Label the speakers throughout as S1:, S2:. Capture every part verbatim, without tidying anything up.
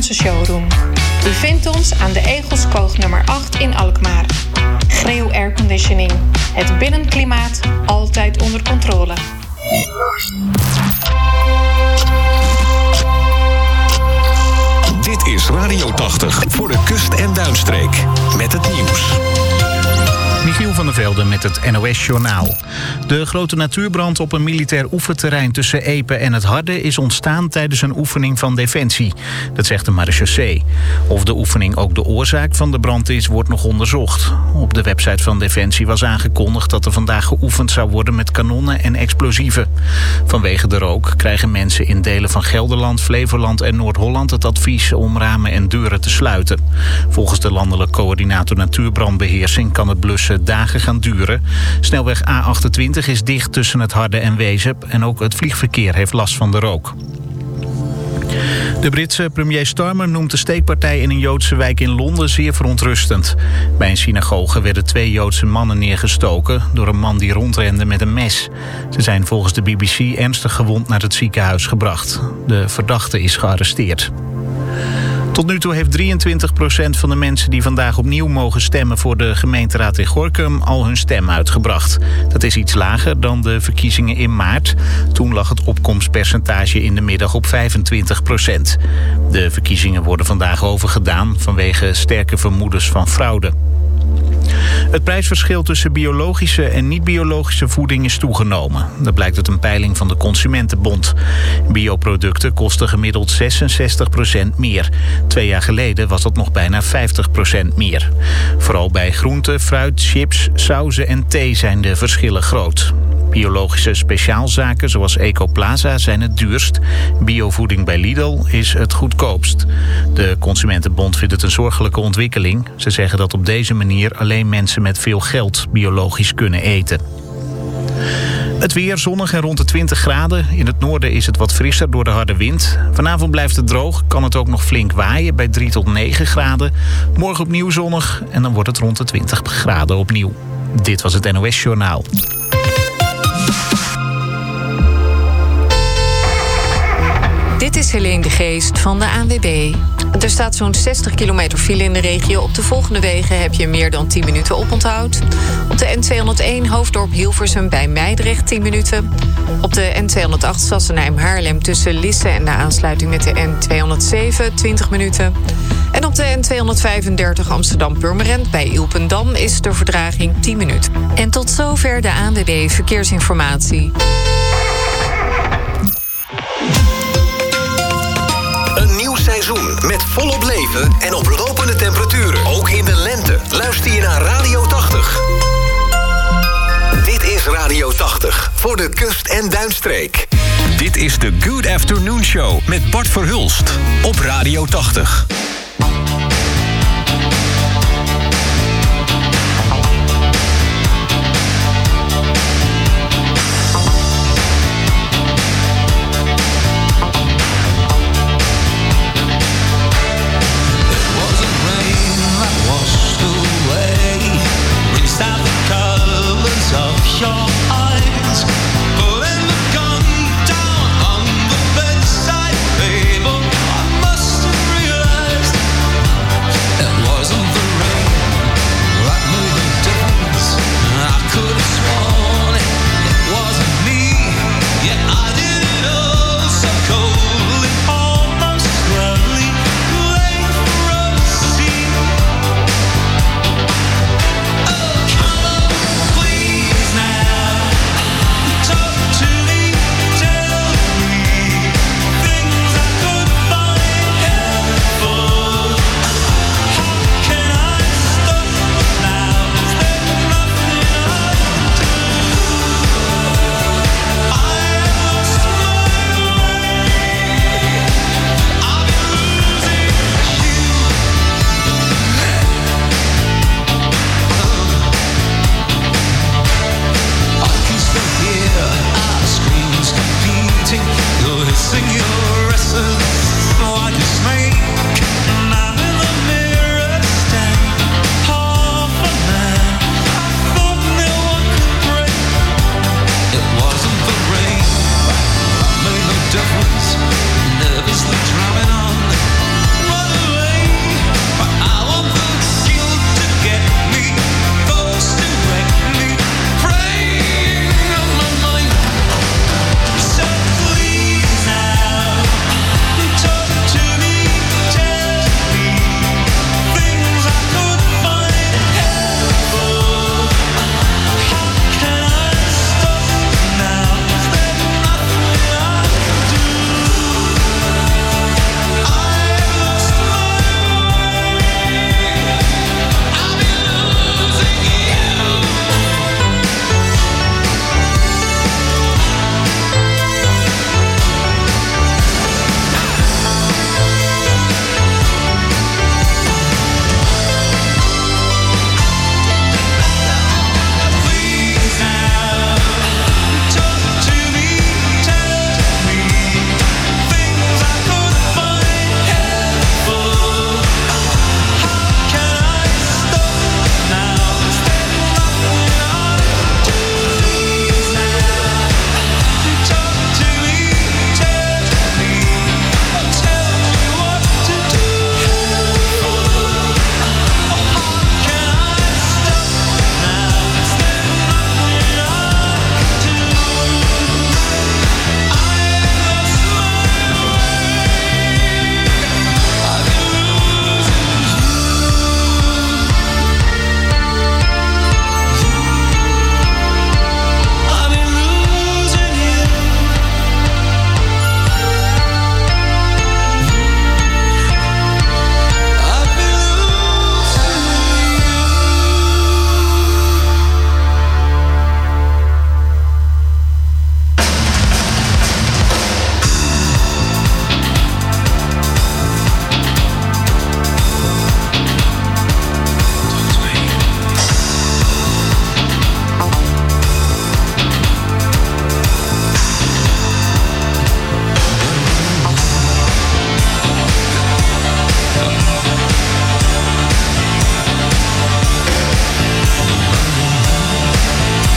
S1: onze showroom. U vindt ons aan de Egelskoog nummer acht in Alkmaar. Greeuw Airconditioning. Het binnenklimaat altijd onder controle.
S2: Dit is Radio tachtig voor de kust- en duinstreek. Met het nieuws.
S3: Michiel van der Velde met het N O S-journaal. De grote natuurbrand op een militair oefenterrein tussen Epe en het Harde is ontstaan tijdens een oefening van Defensie. Dat zegt de marechaussee. Of de oefening ook de oorzaak van de brand is, wordt nog onderzocht. Op de website van Defensie was aangekondigd dat er vandaag geoefend zou worden met kanonnen en explosieven. Vanwege de rook krijgen mensen in delen van Gelderland, Flevoland en Noord-Holland het advies om ramen en deuren te sluiten. Volgens de landelijke coördinator natuurbrandbeheersing kan het blussen dagen gaan duren. Snelweg A achtentwintig is dicht tussen het Harde en Wezep en ook het vliegverkeer heeft last van de rook. De Britse premier Starmer noemt de steekpartij in een Joodse wijk in Londen zeer verontrustend. Bij een synagoge werden twee Joodse mannen neergestoken door een man die rondrende met een mes. Ze zijn volgens de B B C ernstig gewond naar het ziekenhuis gebracht. De verdachte is gearresteerd. Tot nu toe heeft drieëntwintig procent van de mensen die vandaag opnieuw mogen stemmen voor de gemeenteraad in Gorinchem al hun stem uitgebracht. Dat is iets lager dan de verkiezingen in maart. Toen lag het opkomstpercentage in de middag op vijfentwintig procent. De verkiezingen worden vandaag overgedaan vanwege sterke vermoedens van fraude. Het prijsverschil tussen biologische en niet-biologische voeding is toegenomen. Dat blijkt uit een peiling van de Consumentenbond. Bioproducten kosten gemiddeld zesenzestig procent meer. Twee jaar geleden was dat nog bijna vijftig procent meer. Vooral bij groenten, fruit, chips, sauzen en thee zijn de verschillen groot. Biologische speciaalzaken zoals Ecoplaza zijn het duurst. Biovoeding bij Lidl is het goedkoopst. De Consumentenbond vindt het een zorgelijke ontwikkeling. Ze zeggen dat op deze manier alleen mensen met veel geld biologisch kunnen eten. Het weer zonnig en rond de twintig graden. In het noorden is het wat frisser door de harde wind. Vanavond blijft het droog, kan het ook nog flink waaien bij drie tot negen graden. Morgen opnieuw zonnig en dan wordt het rond de twintig graden opnieuw. Dit was het N O S-journaal.
S4: Dit is Helene de Geest van de A N W B. Er staat zo'n zestig kilometer file in de regio. Op de volgende wegen heb je meer dan tien minuten oponthoud. Op de N tweehonderdéén Hoofddorp-Hilversum bij Meidrecht tien minuten. Op de N tweehonderdacht Sassenheim-Haarlem tussen Lisse en de aansluiting met de N tweehonderdzeven twintig minuten. En op de N tweehonderdvijfendertig Amsterdam-Purmerend bij Ilpendam is de vertraging tien minuten. En tot zover de A N W B Verkeersinformatie.
S2: Seizoen met volop leven en oplopende temperaturen. Ook in de lente. Luister je naar Radio tachtig. Dit is Radio tachtig voor de kust- en duinstreek. Dit is de Good Afternoon Show met Bart Verhulst op Radio tachtig.
S5: Bedside table, I must have realized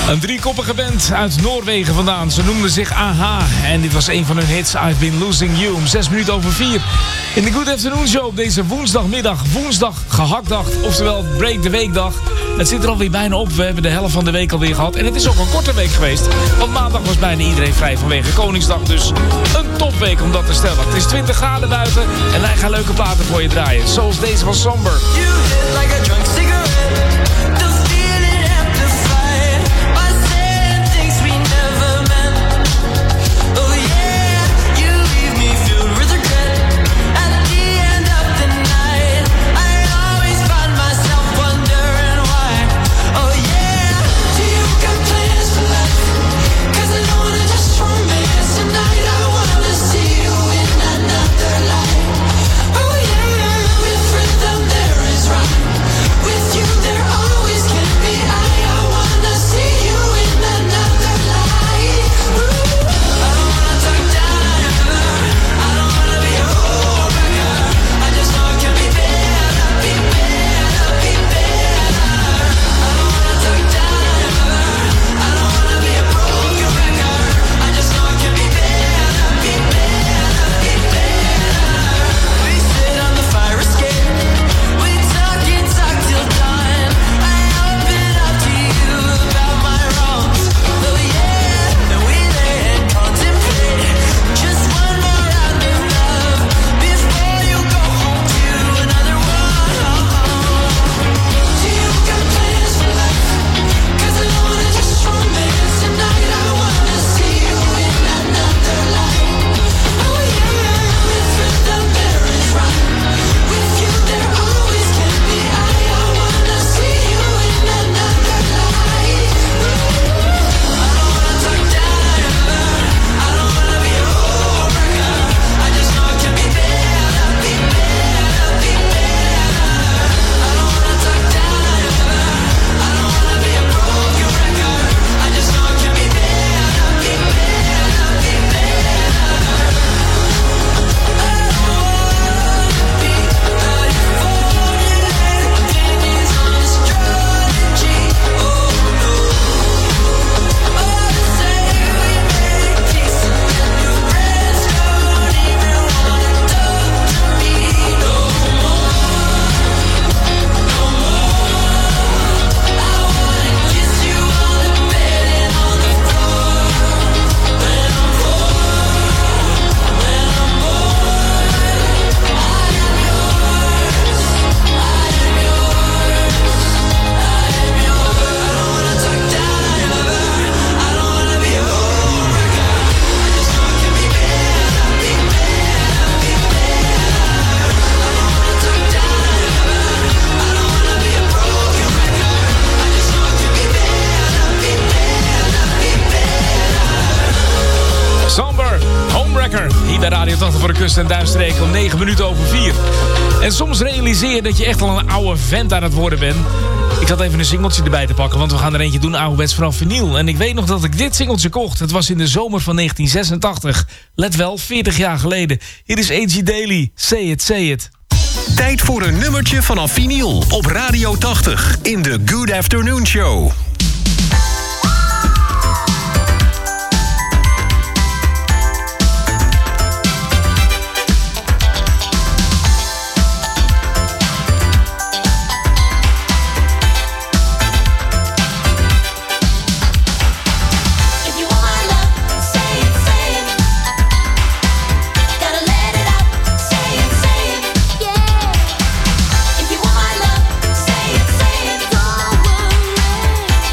S5: Een driekoppige band uit Noorwegen vandaan. Ze noemden zich A H. En dit was een van hun hits, I've Been Losing You. Om zes minuten over vier. In de Good Afternoon Show op deze woensdagmiddag. Woensdag gehaktdag. Oftewel Break the Weekdag. Het zit er alweer bijna op. We hebben de helft van de week alweer gehad. En het is ook een korte week geweest. Want maandag was bijna iedereen vrij vanwege Koningsdag. Dus een topweek om dat te stellen. Het is twintig graden buiten. En wij gaan leuke platen voor je draaien. Zoals deze van Somber.
S6: You hit like a drunk cigarette.
S5: voor de kust en duinstreken om negen minuten over vier. En soms realiseer je dat je echt al een oude vent aan het worden bent. Ik had even een singeltje erbij te pakken, want we gaan er eentje doen ouderwets vanaf vinyl. En ik weet nog dat ik dit singeltje kocht. Het was in de zomer van negentien zesentachtig. Let wel, veertig jaar geleden. Hier is A G Daily. Say it, say it.
S2: Tijd voor een nummertje vanaf vinyl op Radio tachtig in de Good Afternoon Show.
S7: If you want my love, say it, say it. Don't worry.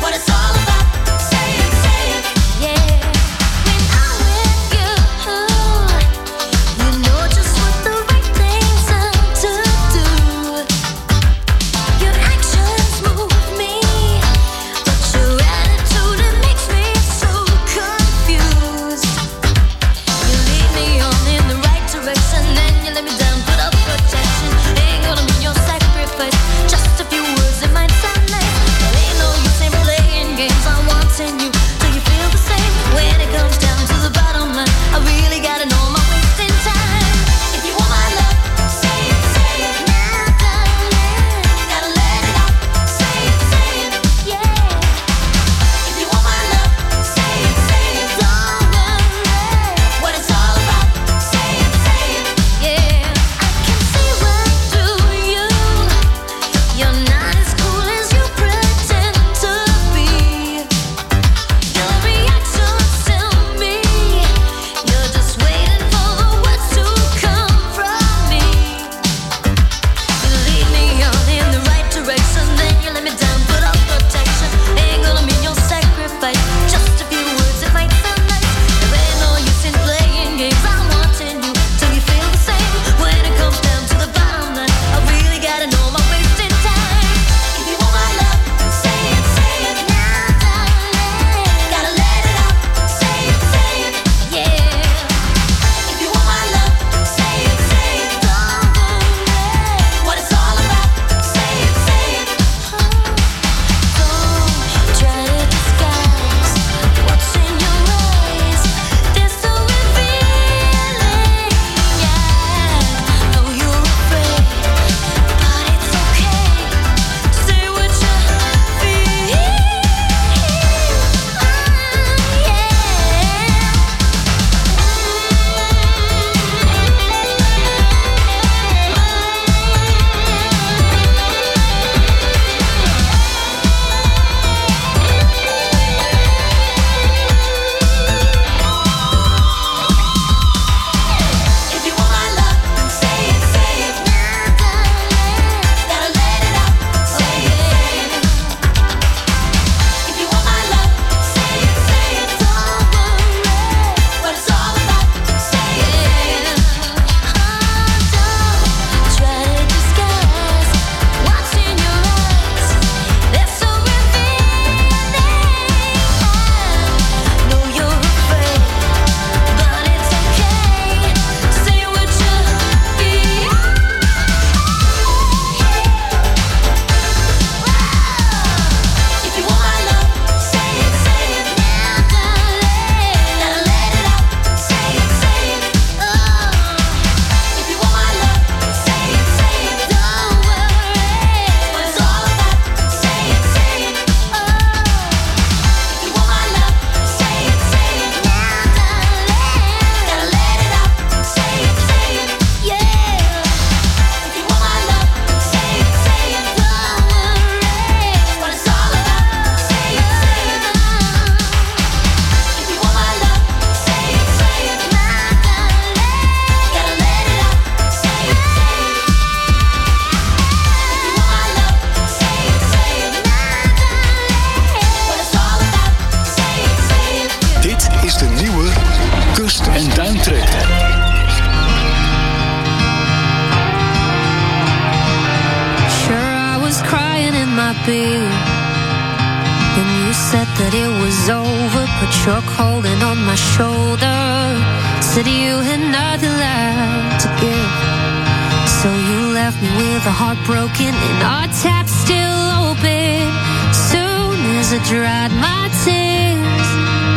S7: be. When you said that it was over, put your cold hand on my shoulder. Said you had nothing left to give. So you left me with a heart broken and our tap still open. Soon as I dried my tears,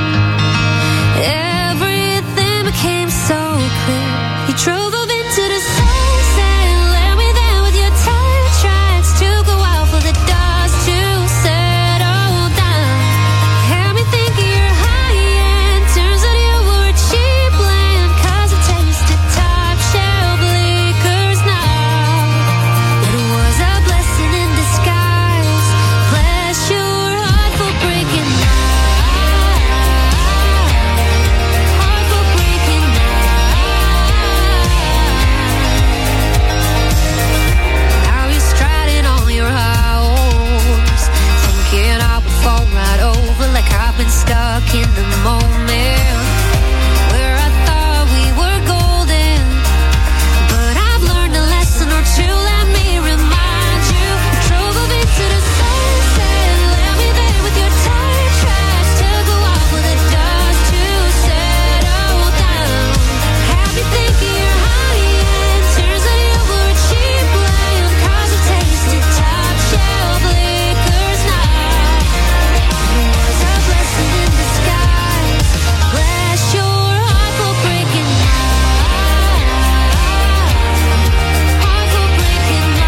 S7: everything became so clear. You drove up into the sunset, left me there with your tire tracks. Took a while for the dust to settle down. Had me thinking you're high-end. Turns out you were a cheap land, 'cause it tasted top shelf liquors now. It was a blessing in disguise. Bless your heart for breaking my heart for breaking my. Now you're striding on your high horse, thinking I would fall right over, like I've been stuck in the moment where I thought we were golden. But I've learned a lesson or two, let me remind you. Drove up into the sunset, left me there with your tire tracks. Took a while for the dust to settle down. Had me thinking you're high-end. Turns out you were a cheap land, 'cause it tasted top shelf liquors now. It was a blessing in disguise. Bless your heart for breaking my heart for breaking my.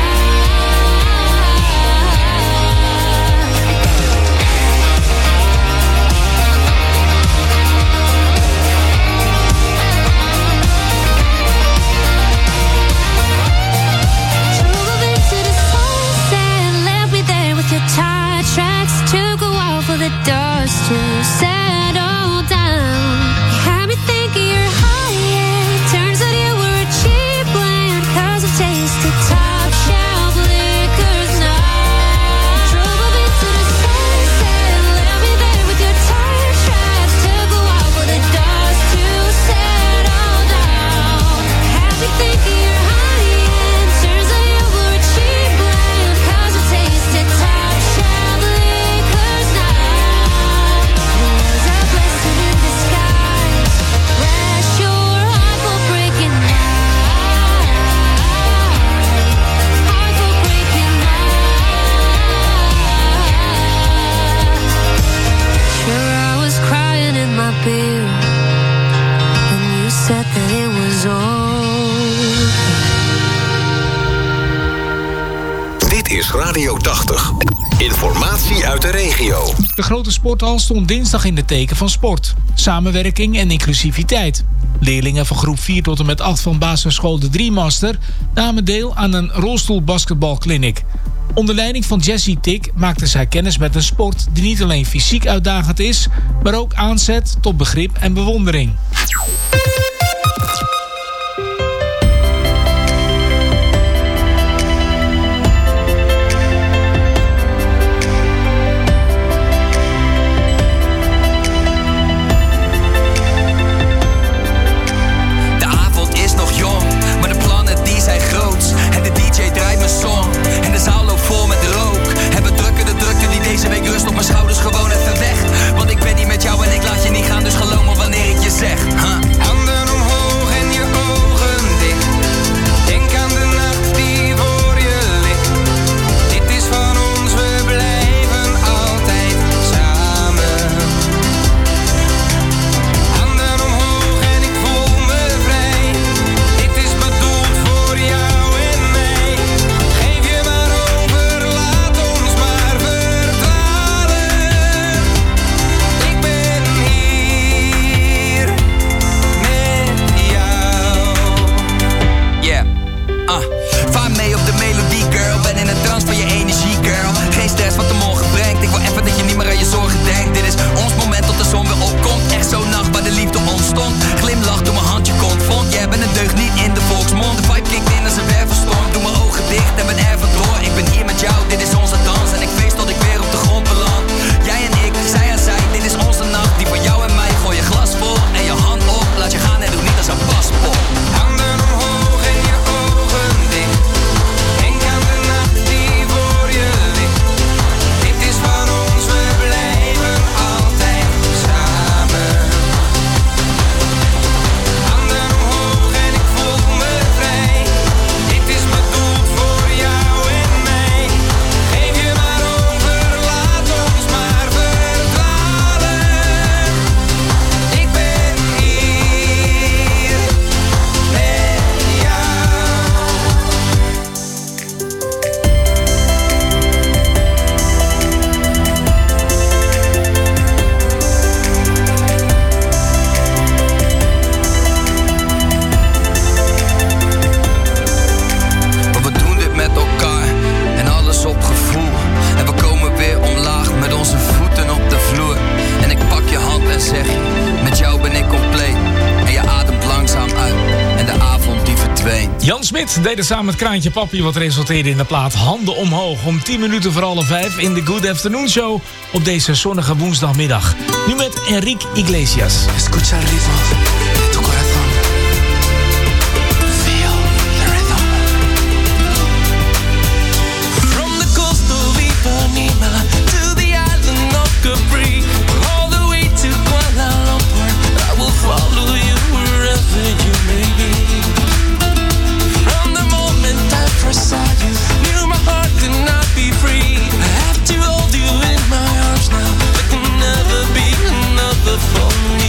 S7: Drove up into the sunset, left me there with your tire tracks. Took a while for the dust to settle down. You had me thinking you're high-end. Turns out you were a cheap land, 'cause it tasted top shelf liquors now. Drove up into the sunset, left me there with your tire tracks. Took a while for the dust to settle down. Had me thinking you're high-end. Turns out you were a cheap land, 'cause it tasted top shelf liquors now. It was a blessing in disguise. Bless your heart for breaking my heart for breaking my. Sure, I was crying in my beer when you said that it was over.
S2: Dit is Radio tachtig. Informatie uit de regio.
S5: De grote sporthal stond dinsdag in het teken van sport, samenwerking en inclusiviteit. Leerlingen van groep vier tot en met acht van basisschool De Driemaster namen deel aan een rolstoelbasketbalclinic. Onder leiding van Jessie Tik maakte zij kennis met een sport die niet alleen fysiek uitdagend is, maar ook aanzet tot begrip en bewondering.
S6: De avond is nog jong, maar de plannen die zijn groots. En de D J draait mijn song en de zaal loopt vol met rook. En we drukken de drukte die deze week rust op mijn schouders gewoon even weg. Want ik ben niet met jou en ik laat je niet gaan, dus geloof me wanneer ik je zeg. Huh? Handen omhoog en
S5: Smit deed het samen met Kraantje Papi, wat resulteerde in de plaat Handen Omhoog. Om tien minuten voor alle vijf in de Good Afternoon Show op deze zonnige woensdagmiddag. Nu met Enrique Iglesias.
S8: Escucha el ritmo de tu corazón. Feel the rhythm. From the coast of Ipanema to the island of Capri, all the way to Kuala Lumpur, I will follow you wherever you may be. From the moment I first saw you, knew my heart could not be free. I have to hold you in my arms now. There can never be another for me.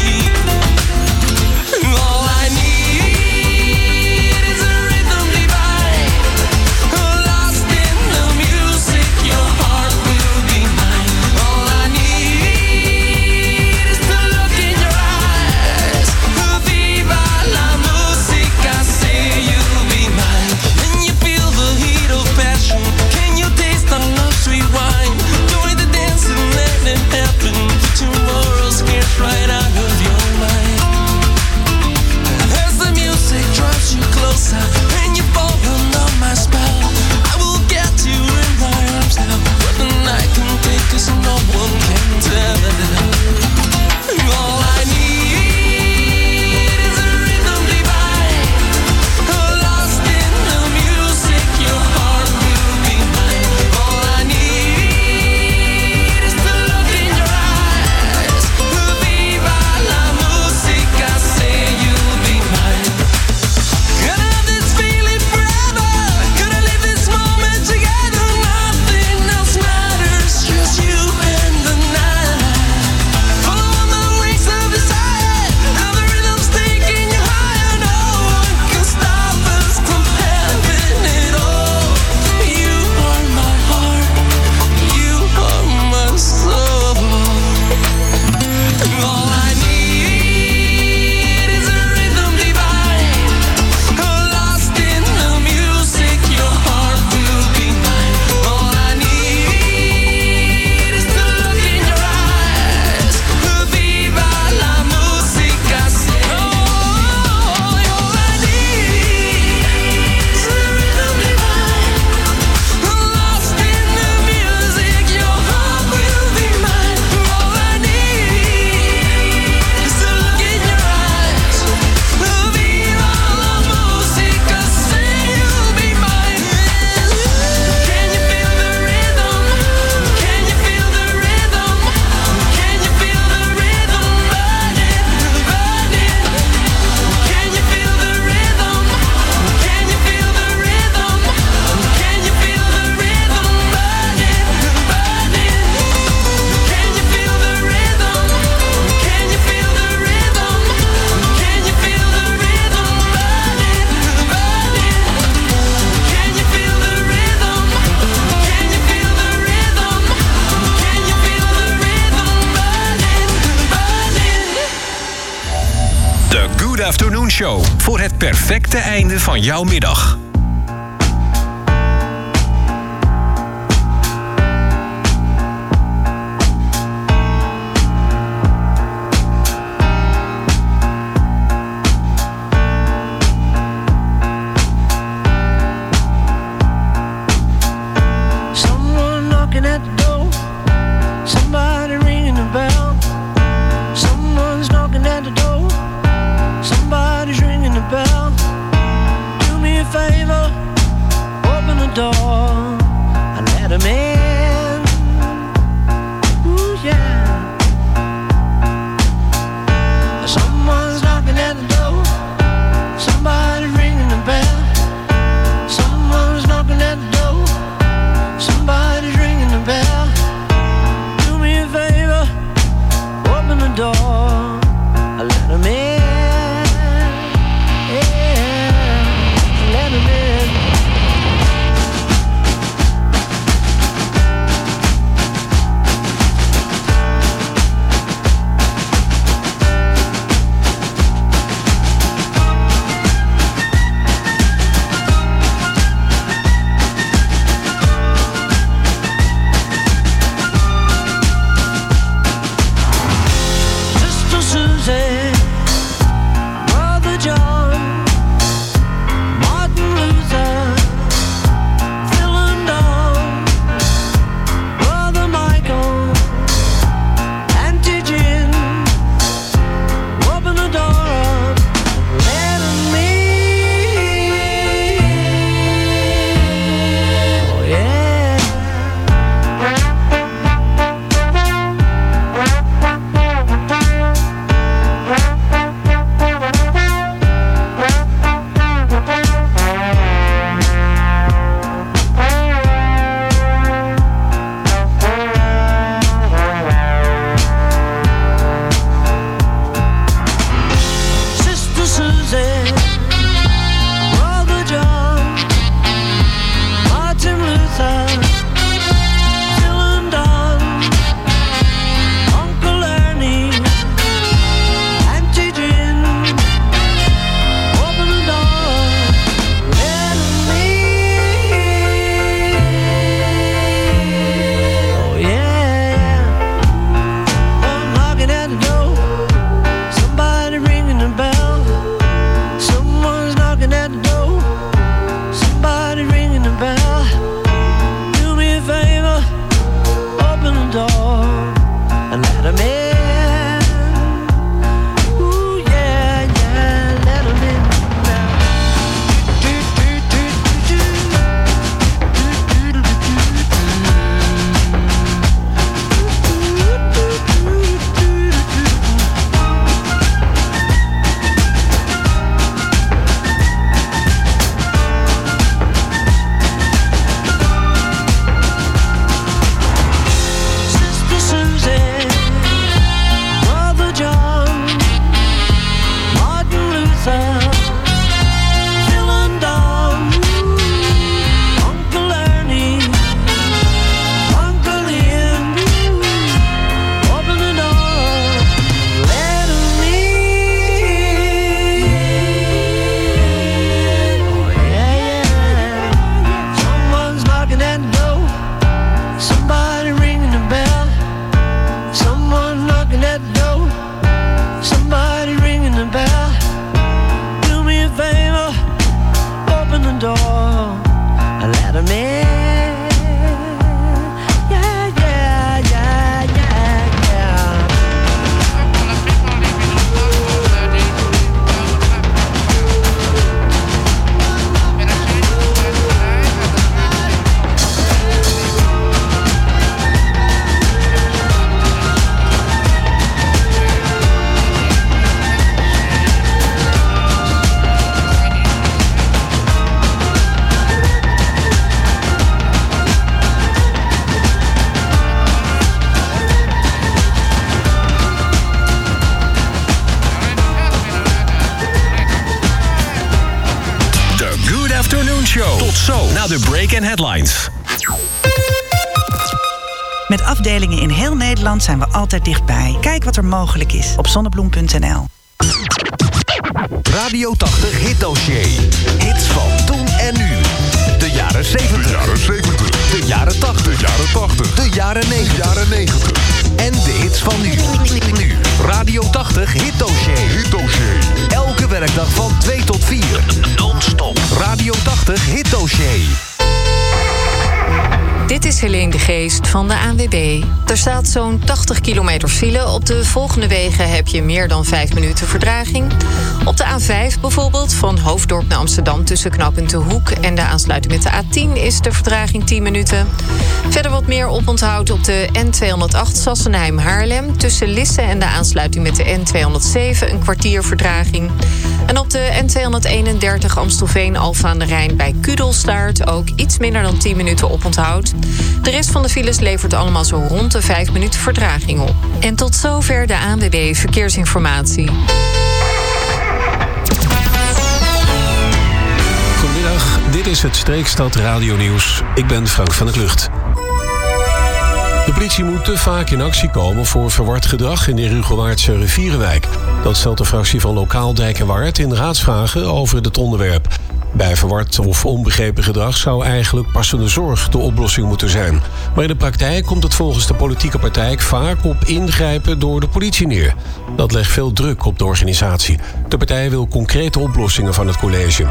S8: All I need is a rhythm divine. Lost in the music, your heart will be mine. All I need is to look in your eyes. Viva la musica, say you'll be mine. Can you feel the heat of passion? Can you taste our love sweet wine? Join the dance and let it happen. Tomorrow scares right out of your mind. As the music draws you closer and you fall under my spell, I will get you in my arms now. But the night can take us, no one can tell. All I need is a rhythm divine. Lost in the music, your heart will be mine. All I need is to look in your eyes. Viva la musica, say you'll be mine. Gonna have this feeling forever. Gonna live this moment together. Nothing else matters, just you and the night. Follow on the wings of desire. Now the rhythm's taking you higher. No one can stop us from having it all. You are my heart. You are my soul. All I need is a rhythm divine. Lost in the music, your heart will be mine. All I need is to look in your eyes. Viva la musica, say oh. All I need is a rhythm divine. Lost in the music, your heart will be mine. All I need is to look in your eyes. Viva la musica, say you'll be mine. Can you feel the rhythm? Can you feel the rhythm? Can you feel the rhythm burning, burning? Can you feel the rhythm? Can you feel the rhythm? Can you feel the rhythm burning, burning? Can you feel the rhythm? Can you feel the rhythm? Can you feel the rhythm burning, burning? Can you feel the rhythm? Can you feel the rhythm? Can you feel the rhythm burning, burning?
S2: De Good Afternoon Show voor het perfecte einde van jouw middag.
S9: Someone knocking at the door. Somebody ringing the bell. Someone's knocking at the door. Somebody's ringing the bell. Do me a favor, open the door and let him in. Ooh, yeah. Someone's knocking at the door. Somebody's ringing the bell. Someone's knocking at the door. Somebody's ringing the bell. Do me a favor, open the door and let him in. Yeah, let him in.
S2: na de break en headlines.
S10: Met afdelingen in heel Nederland zijn we altijd dichtbij. Kijk wat er mogelijk is op zonnebloem punt n l.
S2: Radio tachtig Hitdossier. Hits van toen en nu. De jaren zeventig.
S11: De jaren zeventig.
S2: De jaren tachtig.
S11: De jaren tachtig.
S2: De jaren negentig.
S11: De jaren negentig.
S2: En de hits van nu. Nu. Radio tachtig Hitdossier.
S11: Hitdossier.
S2: Elke werkdag van twee tot vier. Non-stop. Radio tachtig Hitdossier.
S4: Dit is Helene de Geest van de A N W B. Er staat zo'n tachtig kilometer file. Op de volgende wegen heb je meer dan vijf minuten vertraging. Op de A vijf bijvoorbeeld, van Hoofddorp naar Amsterdam tussen knooppunt De Hoek en de aansluiting met de A tien is de vertraging tien minuten. Verder wat meer oponthoud op de N tweehonderdacht Sassenheim-Haarlem tussen Lisse en de aansluiting met de N tweehonderdzeven een kwartier vertraging. En op de N tweehonderdeenendertig Amstelveen-Alphen aan de Rijn bij Kudelstaart ook iets minder dan tien minuten oponthoud. De rest van de files levert allemaal zo rond de vijf minuten vertraging op. En tot zover de A N W B Verkeersinformatie.
S12: Goedemiddag, dit is het Streekstad Radio Nieuws. Ik ben Frank van der Klucht. De politie moet te vaak in actie komen voor verward gedrag in de Rugelwaardse rivierenwijk. Dat stelt de fractie van Lokaal Dijk en Waard in raadsvragen over dit onderwerp. Bij verward of onbegrepen gedrag zou eigenlijk passende zorg de oplossing moeten zijn. Maar in de praktijk komt het volgens de politieke partij vaak op ingrijpen door de politie neer. Dat legt veel druk op de organisatie. De partij wil concrete oplossingen van het college.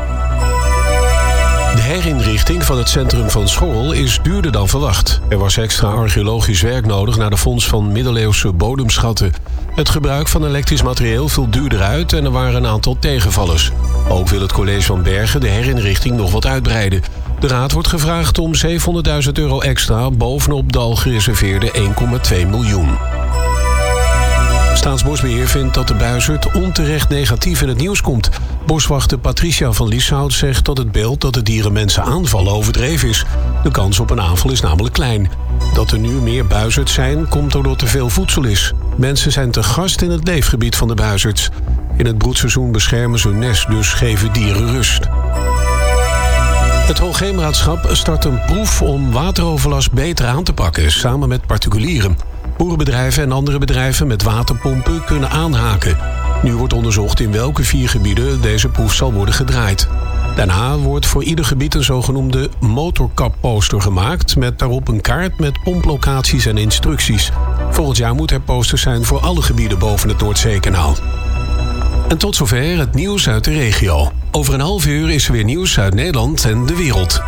S12: De herinrichting van het centrum van Schoorl is duurder dan verwacht. Er was extra archeologisch werk nodig naar de fonds van middeleeuwse bodemschatten. Het gebruik van elektrisch materieel viel duurder uit en er waren een aantal tegenvallers. Ook wil het college van Bergen de herinrichting nog wat uitbreiden. De raad wordt gevraagd om zevenhonderdduizend euro extra bovenop de al gereserveerde één komma twee miljoen. Staatsbosbeheer vindt dat de buizerd onterecht negatief in het nieuws komt. Boswachter Patricia van Lieshout zegt dat het beeld dat de dieren mensen aanvallen overdreven is. De kans op een aanval is namelijk klein. Dat er nu meer buizerds zijn, komt doordat er veel voedsel is. Mensen zijn te gast in het leefgebied van de buizerds. In het broedseizoen beschermen ze hun nest, dus geven dieren rust. Het Hoogheemraadschap start een proef om wateroverlast beter aan te pakken, samen met particulieren. Boerenbedrijven en andere bedrijven met waterpompen kunnen aanhaken. Nu wordt onderzocht in welke vier gebieden deze proef zal worden gedraaid. Daarna wordt voor ieder gebied een zogenoemde motorkapposter gemaakt, met daarop een kaart met pomplocaties en instructies. Volgend jaar moet er posters zijn voor alle gebieden boven het Noordzeekanaal. En tot zover het nieuws uit de regio. Over een half uur is er weer nieuws uit Nederland en de wereld.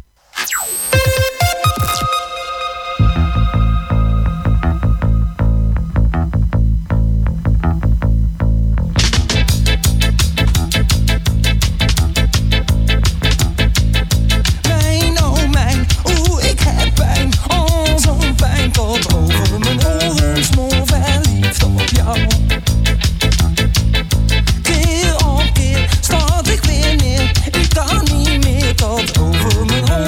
S8: Keer op keer stort ik weer neer. Ik kan niet meer tot over mijn hoofd.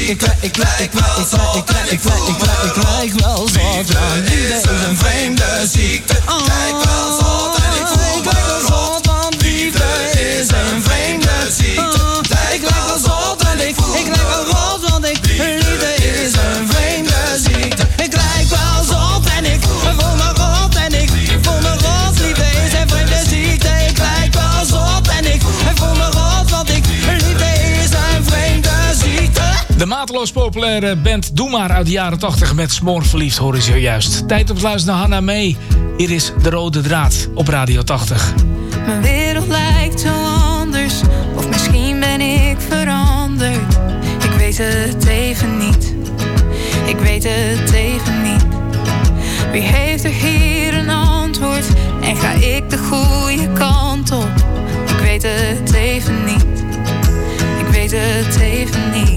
S8: ik, ik, ik, ik, ik, ik lijk wel zot, want liefde is een vreemde ziekte. Lijk wel zot en ik voel me rot, want liefde is een vreemde ziekte. Ik lijk wel zot en ik voel me rot, want ik liefde is een vreemde ziekte. Ik lijk wel zot en ik voel me rot en ik voel me rot, liefde is een vreemde ziekte. Ik lijk wel zot en ik voel me rot, want ik liefde is een vreemde ziekte.
S5: De mateloos populaire band Doe Maar uit de jaren tachtig met Smoor verliefd horen ze juist. Tijd om te luisteren naar Hannah May. Hier is De Rode Draad op Radio tachtig.
S13: Mijn wereld lijkt zo anders, of misschien ben ik veranderd. Ik weet het even niet, ik weet het even niet. Wie heeft er hier een antwoord en ga ik de goede kant op? Ik weet het even niet, ik weet het even niet.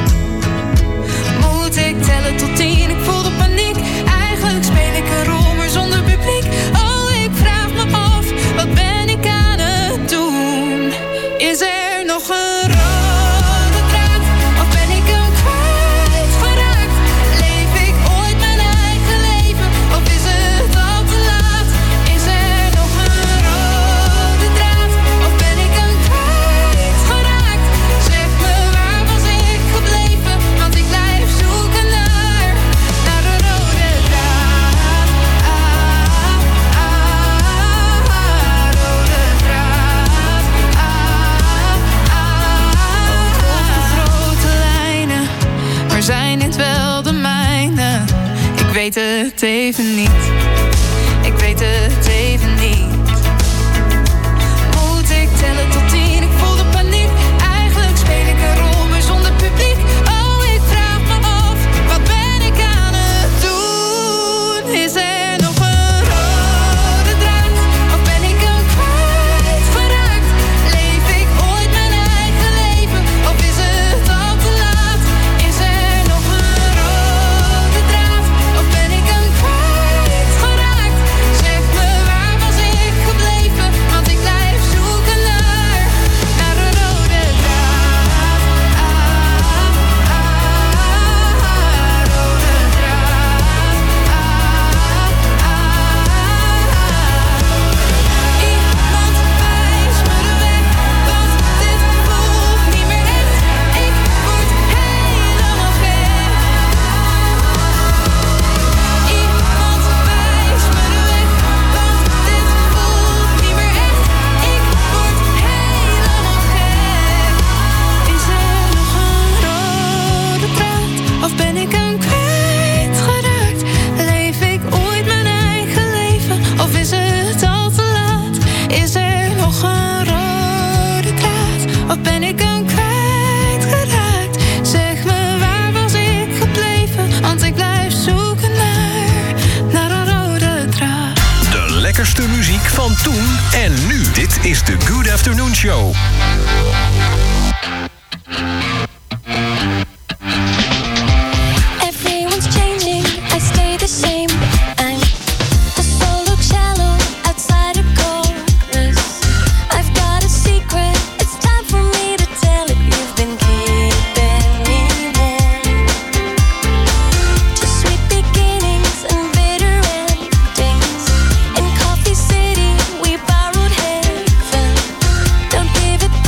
S13: Moet ik tellen tot tien, ik voel de paniek. Eigenlijk speel ik een rol, maar zonder publiek. Oh, ik vraag me af, wat ben ik aan het doen? Is er nog een rode draad, of ben ik hem kwijtgeraakt? Leef ik ooit mijn eigen leven, of is het al te laat? Is er nog een rode draad, of ben ik hem kwijtgeraakt? Zeg me, waar was ik gebleven? Want ik blijf zoeken naar, naar een rode draad. Ah, ah, ah, rode draad. Ah, ah, ah. Grote lijnen, maar zijn dit wel de mijne? Ik weet het even niet, ik weet het even niet. Moet ik tellen tot tien, ik voel de paniek. Eigenlijk speel ik een rol, maar zonder publiek. Oh, ik vraag me af, wat ben ik aan het doen? Is er nog een rode draad, of ben ik hem kwijtgeraakt? Leef ik ooit mijn eigen leven, of is het al te laat? Is er nog een rode draad, of ben ik hem kwijtgeraakt? Zeg me, waar was ik gebleven? Want ik blijf zoeken naar, naar een rode draad. Ah, ah, ah, rode draad. Ah, ah, ah. Iemand wijst me de weg, want dit voelt niet meer echt. Ik word helemaal gek. Iemand wijst me de weg, want dit voelt niet meer echt. Ik word helemaal gek. Is er nog een rode draad, of ben ik hem kwijtgeraakt? Leef ik ooit mijn eigen leven, of is het al te laat? Is er nog een rode draad, of ben ik hem kwijtgeraakt? Zeg me, waar was ik gebleven? Want ik blijf zoeken naar, naar een rode draad.
S2: De lekkerste muziek van toen en nu. Dit is de Good Afternoon Show.
S7: Everyone's changing, I stay the same. I'm the soul look shallow outside a chorus. I've got a secret, it's time for me to tell it. You've been keeping me warm. To sweet beginnings and bitter endings. In Coffee City, we borrowed heaven. Don't give it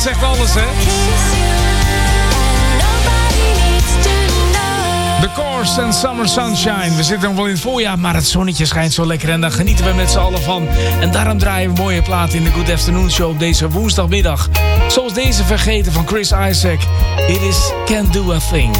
S5: zegt alles, hè? The Course en Summer Sunshine. We zitten nog wel in het voorjaar, maar het zonnetje schijnt zo lekker. En daar genieten we met z'n allen van. En daarom draaien we mooie platen in de Good Afternoon Show op deze woensdagmiddag. Zoals deze vergeten van Chris Isaac. It is Can't Do a Thing.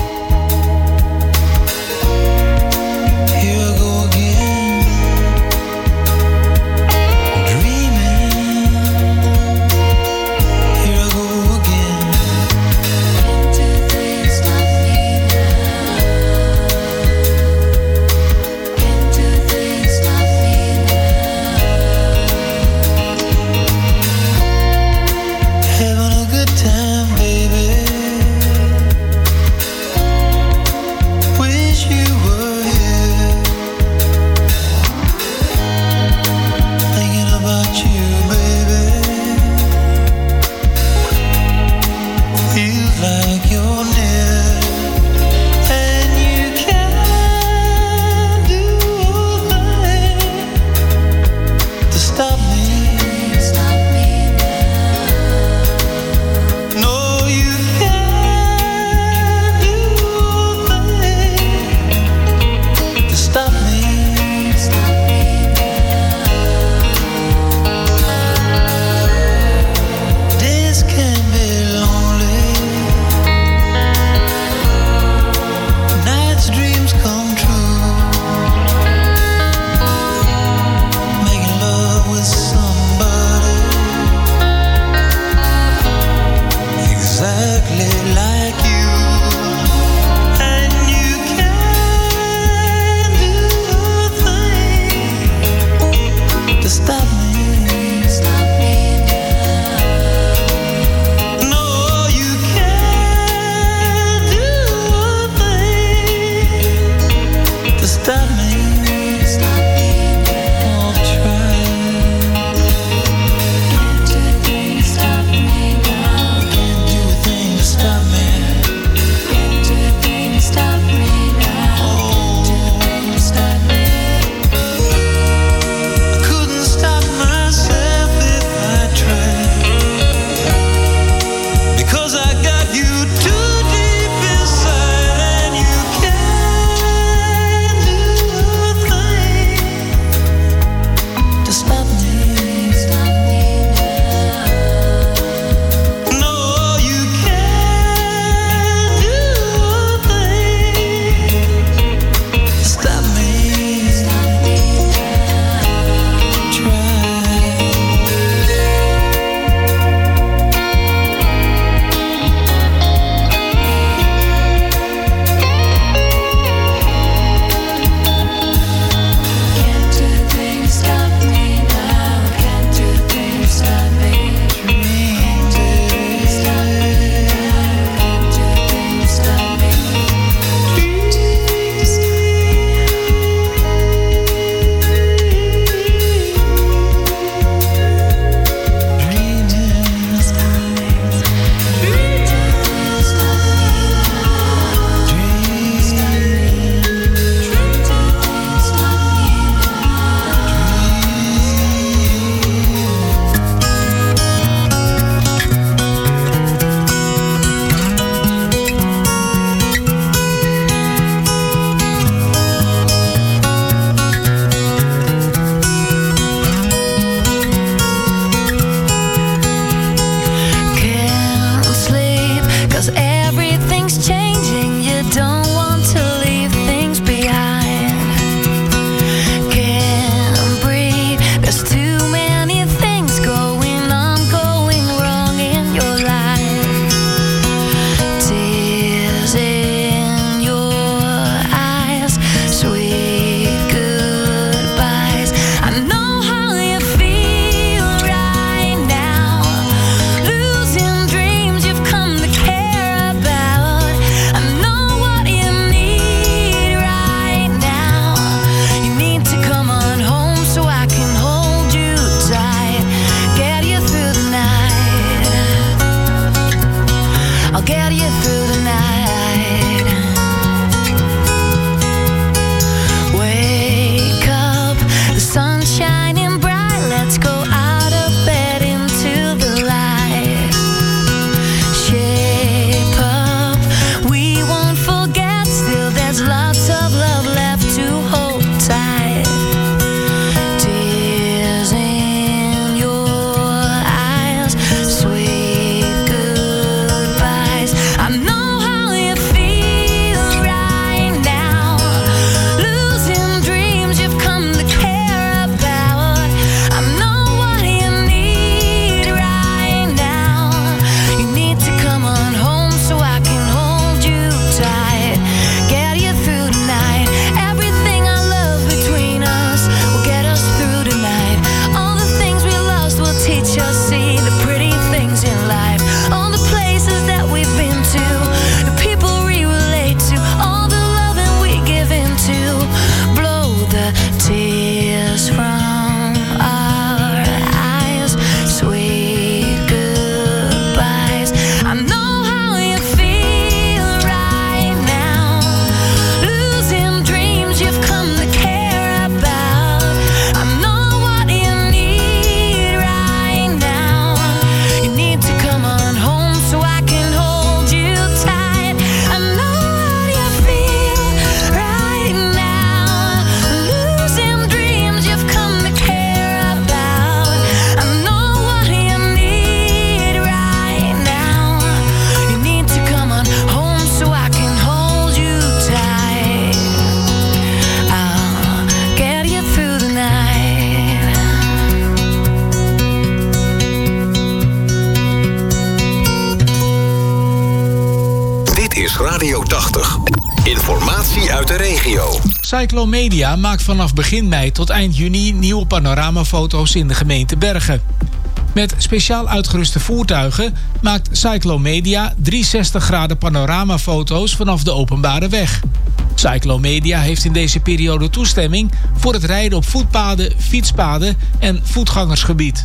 S2: Radio tachtig. Informatie uit de regio.
S5: Cyclomedia maakt vanaf begin mei tot eind juni nieuwe panoramafoto's in de gemeente Bergen. Met speciaal uitgeruste voertuigen maakt Cyclomedia driehonderdzestig graden panoramafoto's vanaf de openbare weg. Cyclomedia heeft in deze periode toestemming voor het rijden op voetpaden, fietspaden en voetgangersgebied.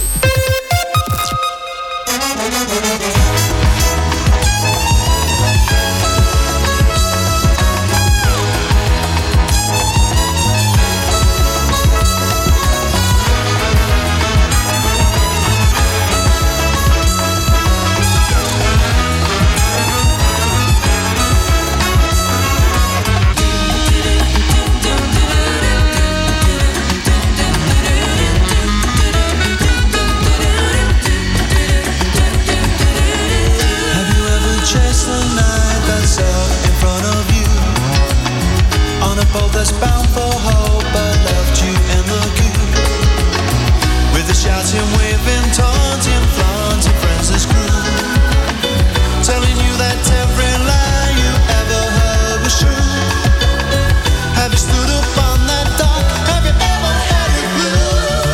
S14: That's bound for hope, but left you in the queue. With the shouting, waving, taunting, flaunting friends as crew, telling you that every lie you ever heard was true. Have you stood up on that dock? Have you ever had it blue?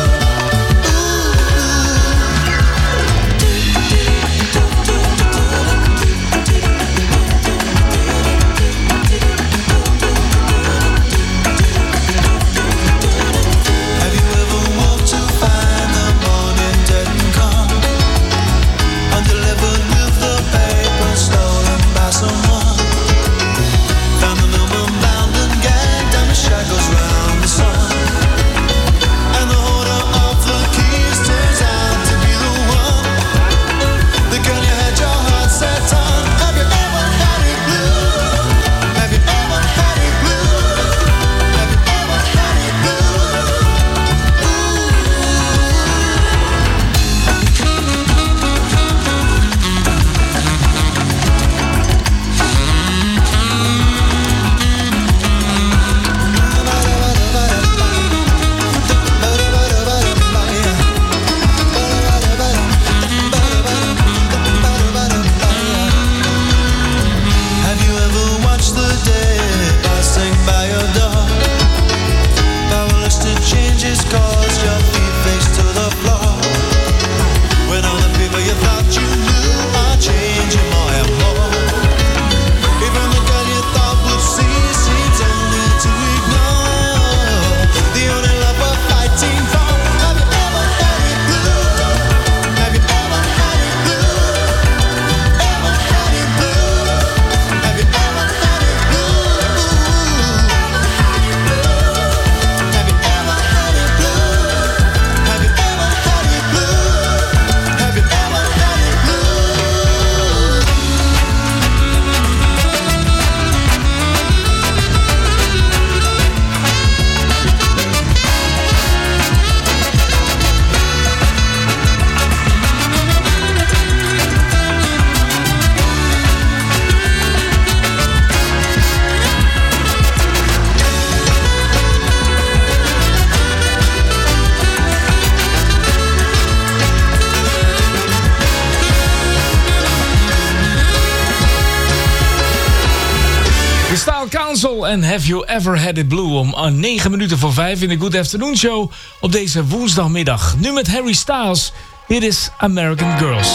S5: En Have You Ever Had It Blue om negen minuten voor vijf in de Good Afternoon Show op deze woensdagmiddag. Nu met Harry Styles. Dit is American Girls.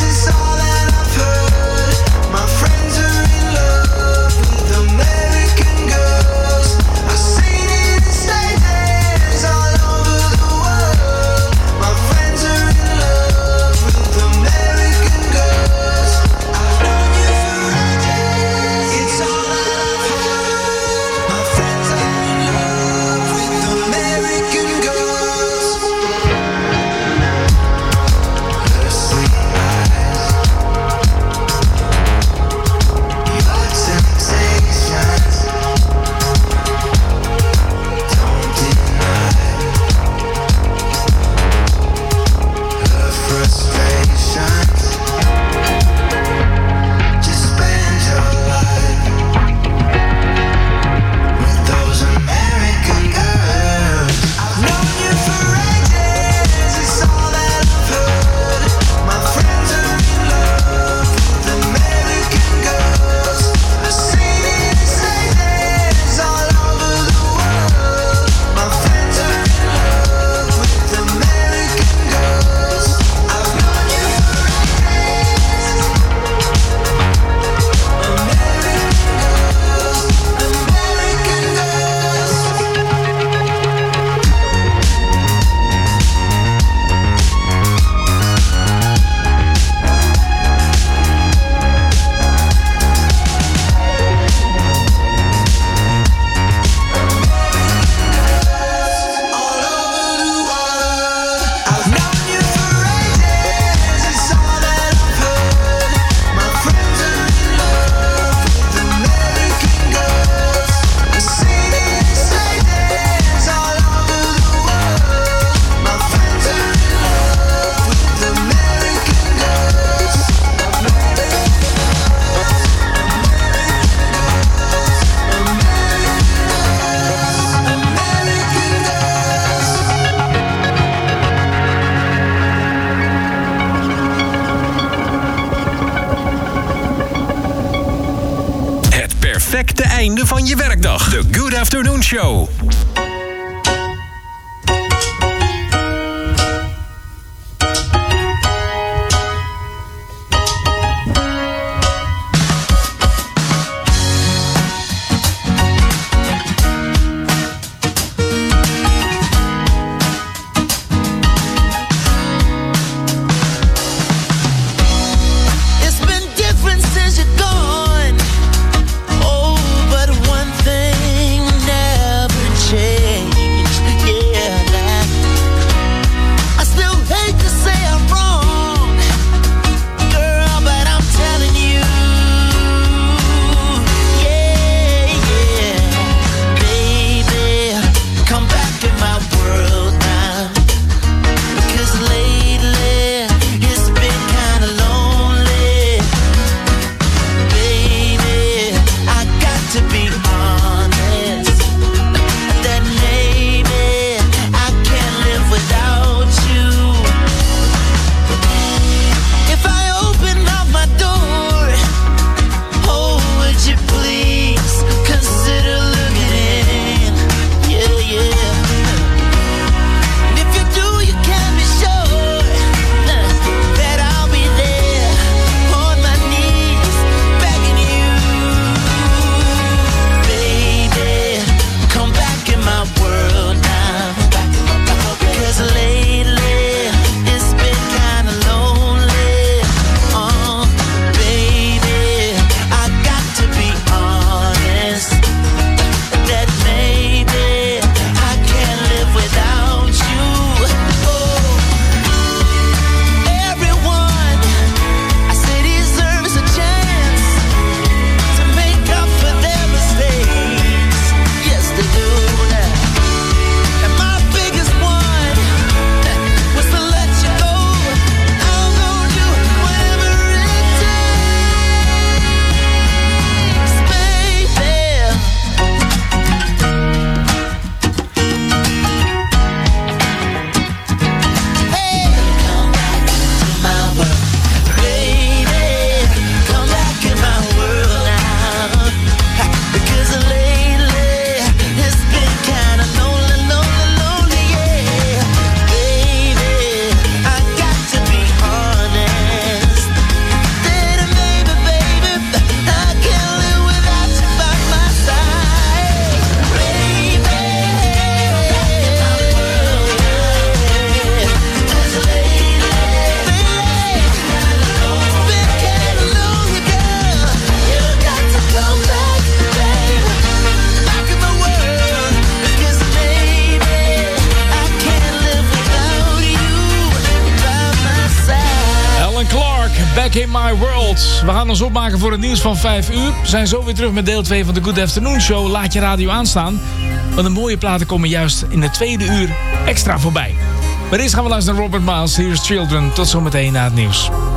S14: American
S2: perfecte einde van je werkdag. De Good Afternoon Show.
S14: It's been different since you're gone. Oh, but one thing never changed. Yeah, that I still hate to say I'm wrong, girl, but I'm telling you, yeah, yeah, baby, come back in my world now, because lately it's been kinda lonely. Baby, I got to be honest, that maybe I can't live without you. If I open up my door, oh, would you please consider looking in? Yeah, yeah. And if you do, you can be sure that I'll be there on my knees begging you, baby, come back in my world now, because lately it's been kinda lonely. Oh, baby, I got to be honest, that maybe I can't live without you. Oh, everyone, I say, deserves a chance to make up for their mistakes. Yes, they do. And my biggest one was to let you go. I'm gonna do whatever it takes, baby. Hey, come back into my world, baby. Come back in my world now, because lately it's been kinda lonely, lonely, lonely, yeah. Baby, I got to be honest, that maybe, baby, I can't live without you by my side, baby. Cause lately, baby, it's been kinda lonely, girl. You got to come back, baby, back in my world, because maybe I can't live without you by my side.
S5: Alan Clark, Back in My World. We gaan ons opmaken voor het nieuws van vijf uur. We zijn zo weer terug met deel twee van de Good Afternoon Show. Laat je radio aanstaan, want de mooie platen komen juist in de tweede uur extra voorbij. Maar eerst gaan we luisteren naar Robert Miles, Here's Children. Tot zometeen na het nieuws.